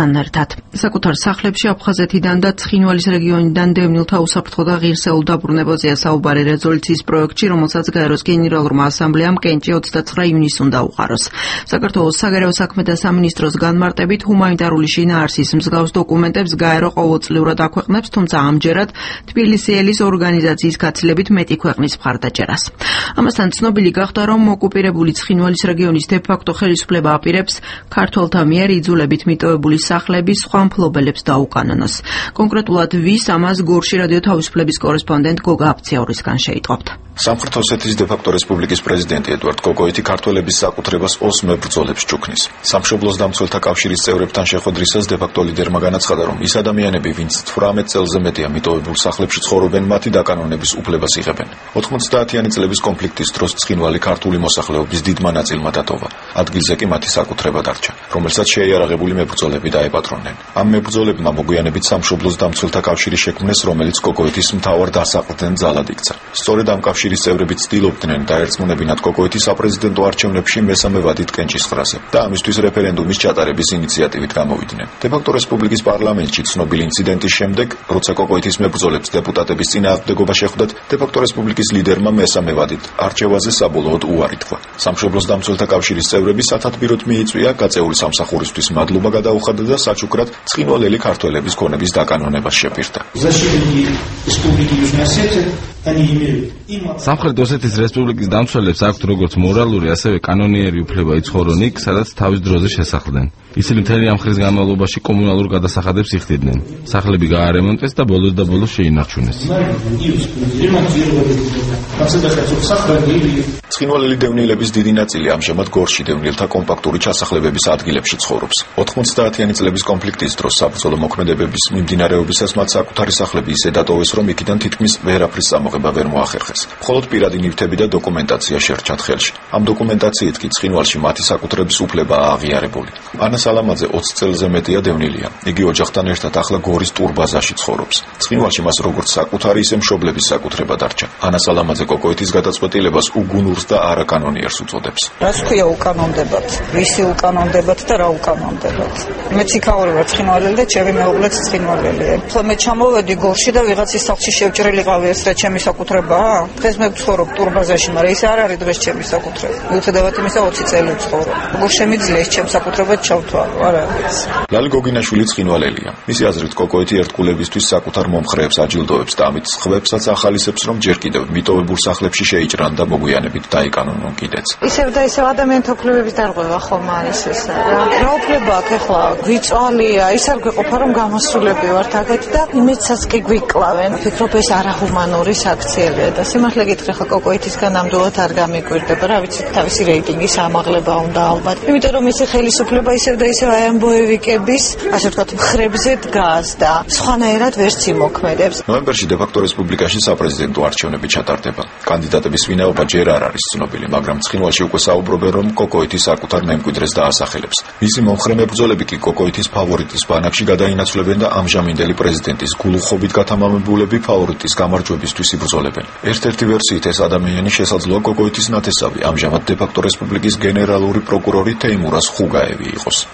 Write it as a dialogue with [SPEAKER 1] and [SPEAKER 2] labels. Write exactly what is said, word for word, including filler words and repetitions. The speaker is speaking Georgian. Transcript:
[SPEAKER 1] ჩვენთან ერთად. საკუთარ სახლებში აფხაზეთიდან და ცხინვალის რეგიონიდან დევნილთა უსაფრთხო და ღირსეულ დაბრუნებაზეა საუბარი რეზოლუციის პროექტში, რომელსაც გაეროს გენერალურმა ასამბლეამ კენჭი ოცდათვრამეტი ივნისს უნდა უყაროს. საქართველოს საგარეო საქმეთა სამინისტროს განმარტებით ჰუმანიტარული შინაარსის მსგავს დოკუმენტებს გაერო ყოველწლიურად აქვეყნებს, თუმცა ამჯერად თბილისიელის ორგანიზაციის გაცილებით მეტი ქვეყნის მხარდაჭერას. ამასთან ცნობილი გახდა, რომ ოკუპირებული ცხინვალის რეგიონის დე-ფაქტო ხელისუფლება აპირებს ქართველთა მიერ იძულებით მიტოვებული სახლების სხვა მფლობელებს დაუკანონოს. კონკრეტულად ვის, ამას გორში რადიო თავისუფლების კორესპონდენტ გოგა აფციაურისგან შეიტყობთ.
[SPEAKER 2] სამხრეთ ოსეთის დე-ფაქტო რესპუბლიკის პრეზიდენტი ედუარდ კოკოიტი ქართველების საკუთრებას ოს მებრძოლებს ჭუქნის. სამშობლოს დამცველთა კავშირის წევრებთან შეხვედრისას დე-ფაქტო ლიდერმა განაცხადა, რომ ის ადამიანები, ვინც თვრამეტ წელზე მეტია მიტოვებულ სახლებში ცხოვრობენ, მათი დაკანონების უფლებას იღებენ. ოთხმოცდაათიანი წლების კონფლიქტის დროს ცხინვალი ქართული მოსახლეობის დიდმა ნაწილმა დატოვა. ადგილზე კი მათი საკუთრება დარჩა, რომელსაც შეიარაღებული მებრძოლები დაეპატრონნენ. ამ მებრძოლებმა მოგვიანებით სამშობლოს დამცველთა კავშირი შექმნეს, რომელიც კოკოიტის მთავარ დასაყრდენ ძალად იქცა. სწორედ ამ კავშირის წევრები ცდილობდნენ დაერწმუნებინათ კოკოიტი საპრეზიდენტო არჩევნებში მესამე ვადით კენჭისყრაზე და ამისთვის რეფერენდუმის ჩატარების ინიციატივით გამოვიდნენ. დე-ფაქტო რესპუბლიკის პარლამენტში ცნობილი ინციდენტის შემდეგ, როცა კოკოიტის მებრძოლებს დეპუტატების წინააღმდეგობა შეხვდათ, დე-ფაქტო რესპუბლიკის ლიდერმა მესამე ვადით არჩევაზე საბოლოოდ უარი თქვა. სამშობლოს დამცველთა კავშირის წევრები სათათბიროდ მიიწვია, გაწეული სამსახურისთვის მადლობა გადაუხადა და საჩუქრად ცხინვალელი ქართველების ქონების დაკანონებას შეპირდა.
[SPEAKER 3] სამხრეთ ოსეთის რესპუბლიკის დამცველებს აქვთ როგორც მორალური, ასევე კანონიერი უფლება იცხოვრონ იქ, სადაც თავის დროზე შესახლდნენ. ისინი მთელი ამ ხნის განმავლობაში კომუნალურ გადასახადებს იხდიდნენ. სახლები გაარემონტეს და ბოლოს და ბოლოს შეინარჩუნეს.
[SPEAKER 2] ცხინვალელი დევნილების დიდი ნაწილი ამჟამად გორში დევნილთა კომპაქტური ჩასახლებების ადგილებში ცხოვრობს. ოთხმოცდაათიანი წლების კონფლიქტის დროს საბრძოლო მოქმედებების მიმდინარეობისას მათ საკუთარი სახლები ისე დატოვეს, რომ იქიდან თითქმის ვერაფრის წამოღება ვერ მოახერხეს. მხოლოდ პირადი ნივთები და დოკუმენტაცია შერჩათ ხელში. ამ დოკუმენტაციით კი ცხინვალში მათი საკუთრების უფლებაა აღიარებული. ანა სალამაძე ოცი წელზე მეტია დევნილია. იგი ოჯახთან ერთად ახლა გორის ტურბაზაში ცხოვრობს. ცხინვალში მას როგორც საკუთარი, ისე მშობლების საკუთრება დარჩა. ანა სალამაძე კოკოიტის გადაწყვეტილებას უგუნურს და არაკანონიერს უწოდებს.
[SPEAKER 4] რას ქვია უკანონდებათ? ვისი უკანონდებათ და რა უკანონდებათ? მეც იქაური ვარ ცხინვალელი და ჩემი მეუღლეც ცხინვალელია. ხოლო მე ჩამოვედი გორში და ვიღაცის სახლში შევჭრილიყავი, ეს რა ჩემი საკუთრებაა? დღეს მე ვცხოვრობ ტურბაზაში, მაგრამ ის არ არის დღეს ჩემი საკუთრება. მიუხედავად იმისა, ოცი წელი ვცხოვრობ. როგორ შემიძლია ეს ჩემს საკუთრებად ჩავთვალო? არა არის.
[SPEAKER 2] ლალი გოგინაშვილი ცხინვალელია. მისი აზრით კოკოიტი ერთგულებისთვის საკუთარ მომხრეებს აჯილდოებს და ამით სხვებსაც ახალისებს, რომ ჯერ კიდევ მიტოვებულ სახლებში შეიჭრან და მოგვიანებით დაიკანონონ კიდეც.
[SPEAKER 4] ისევ და ისევ ადამიანთა უფლებების დარღვევა ხომ არის ეს რა? რა უფლება აქვს ახლა? გვიწვალია, ის არ გვიყოფა რომ გამოსულები ვართ აგეთ და იმედსაც კი გვიკლავენ. ფიქრობ ეს არაჰუმანური საქციელია და სიმართლე გითხრა ხა კოკოიტისგან ნამდვილად არ გამიკვირდება, რა ვიცი, თავისი რეიტინგის ამაღლება უნდა ალბათ. იმიტომ რომ ისი ხელისუფლება ისევ და ისევ აი ამ ბოევიკების, ასე ვთქვათ, მხრებზე დგას და სხვანაირად ვერც იმოქმედებს.
[SPEAKER 2] ნოემბერში დე-ფაქტო რესპუბლიკაში საპრეზიდენტო არჩევნები ჩატარდება. კანდიდატების ვინაობა ჯერ არ არის ცნობილი, მაგრამ ცხინვალში უკვე საუბრობენ, რომ კოკოიტი საკუთარ მემკვიდრეს დაასახელებს. მისი მომხრე მებრძოლები კი კოკოიტის ფავორიტის ბანაკში გადაინაცვლებენ და ამჟამინდელი პრეზიდენტის გულუხობით გათამამებულები ფავორიტის გამარჯვებისთვის იბრძოლებენ. ერთ-ერთი ვერსიით ეს ადამიანი შესაძლოა კოკოიტის ნათესავი, ამჟამად დე-ფაქტო რესპუბლიკის გენერალური პროკურორი თეიმურაზ ხუგაევი იყოს.